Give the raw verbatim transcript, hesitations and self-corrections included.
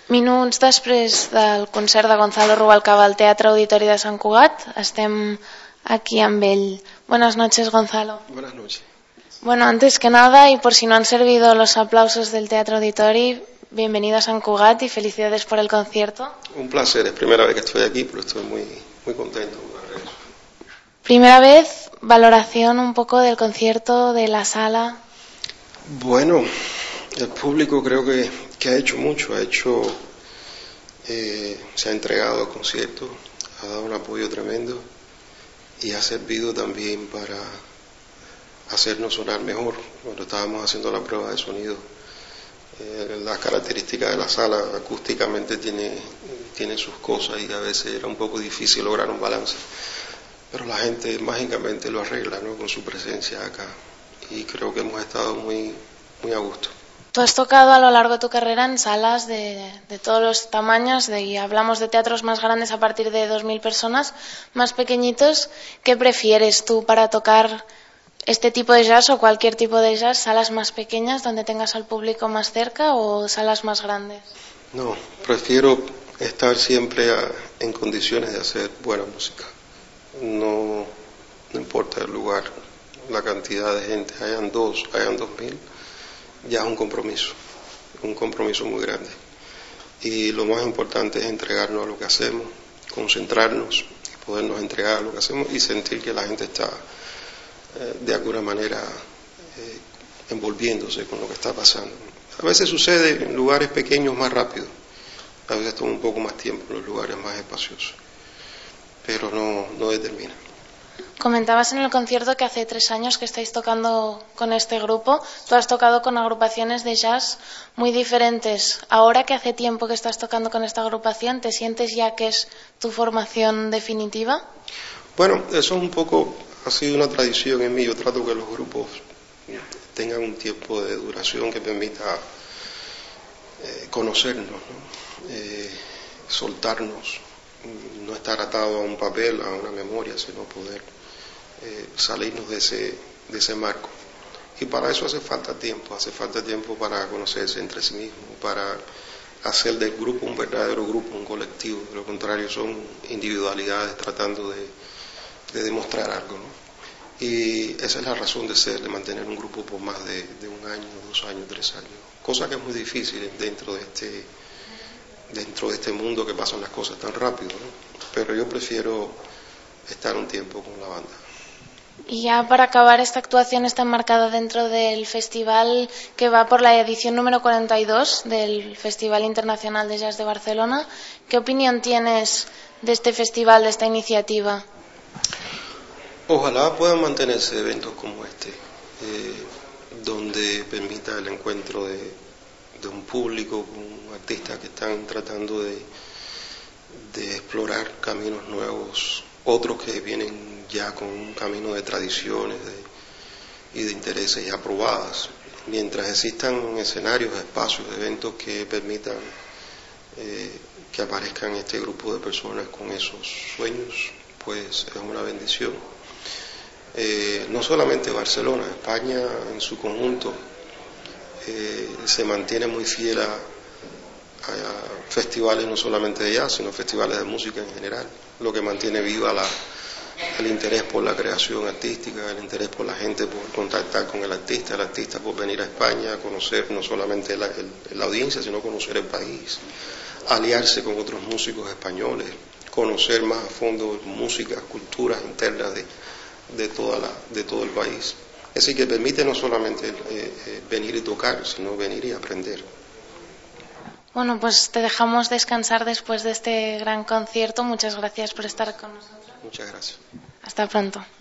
Minuts després del concert de Gonzalo Rubalcaba al Teatre Auditori de Sant Cugat, estem aquí amb ell. Buenas noches, Gonzalo. Buenas noches. Bueno, antes que nada, y por si no han servido los aplausos del Teatre Auditori, bienvenido a San Cugat y felicidades por el concierto. Un placer, es primera vez que estoy aquí, pero estoy muy, muy contento. Primera vez, valoración un poco del concierto, de la sala. Bueno, el público creo que, que ha hecho mucho, ha hecho, eh, se ha entregado al concierto, ha dado un apoyo tremendo y ha servido también para hacernos sonar mejor. Cuando estábamos haciendo la prueba de sonido, eh, las características de la sala acústicamente tiene, tiene sus cosas y a veces era un poco difícil lograr un balance, pero la gente mágicamente lo arregla, ¿no?, con su presencia acá, y creo que hemos estado muy, muy a gusto. Tú has tocado a lo largo de tu carrera en salas de, de todos los tamaños, de, y hablamos de teatros más grandes a partir de dos mil personas, más pequeñitos. ¿Qué prefieres tú para tocar este tipo de jazz o cualquier tipo de jazz? ¿Salas más pequeñas donde tengas al público más cerca o salas más grandes? No, prefiero estar siempre a, en condiciones de hacer buena música. No, no importa el lugar, la cantidad de gente, hayan dos, hayan dos mil, ya es un compromiso, un compromiso muy grande. Y lo más importante es entregarnos a lo que hacemos, concentrarnos y podernos entregar a lo que hacemos y sentir que la gente está eh, de alguna manera eh, envolviéndose con lo que está pasando. A veces sucede en lugares pequeños más rápido, a veces toma un poco más tiempo en los lugares más espaciosos, pero no, no determina. Comentabas en el concierto que hace tres años que estáis tocando con este grupo. Tú has tocado con agrupaciones de jazz muy diferentes. Ahora que hace tiempo que estás tocando con esta agrupación, ¿te sientes ya que es tu formación definitiva? Bueno, eso es un poco, ha sido una tradición en mí. Yo trato que los grupos tengan un tiempo de duración que permita eh, conocernos, ¿no? eh, soltarnos, no estar atado a un papel, a una memoria, sino poder eh, salirnos de ese, de ese marco. Y para eso hace falta tiempo, hace falta tiempo para conocerse entre sí mismos, para hacer del grupo un verdadero grupo, un colectivo. De lo contrario son individualidades tratando de, de demostrar algo, ¿no? Y esa es la razón de ser, de mantener un grupo por más de, de un año, dos años, tres años. Cosa que es muy difícil dentro de este dentro de este mundo que pasan las cosas tan rápido, ¿no? Pero yo prefiero estar un tiempo con la banda. Y ya para acabar, esta actuación está enmarcada dentro del festival que va por la edición número cuarenta y dos del Festival Internacional de Jazz de Barcelona. ¿Qué opinión tienes de este festival, de esta iniciativa? Ojalá puedan mantenerse eventos como este, eh, donde permita el encuentro de, de un público con artistas que están tratando de, de explorar caminos nuevos, otros que vienen ya con un camino de tradiciones de, y de intereses ya aprobadas. Mientras existan escenarios, espacios, eventos que permitan eh, que aparezcan este grupo de personas con esos sueños, pues es una bendición. Eh, no solamente Barcelona, España en su conjunto eh, se mantiene muy fiel a, a festivales no solamente de jazz, sino festivales de música en general, lo que mantiene viva la, el interés por la creación artística, el interés por la gente por contactar con el artista, el artista por venir a España, conocer no solamente la, el, la audiencia, sino conocer el país, aliarse con otros músicos españoles, conocer más a fondo músicas, culturas internas de de toda la, de todo el país. Así que permite no solamente eh, eh, venir y tocar, sino venir y aprender. Bueno, pues te dejamos descansar después de este gran concierto. Muchas gracias por estar con nosotros. Muchas gracias. Hasta pronto.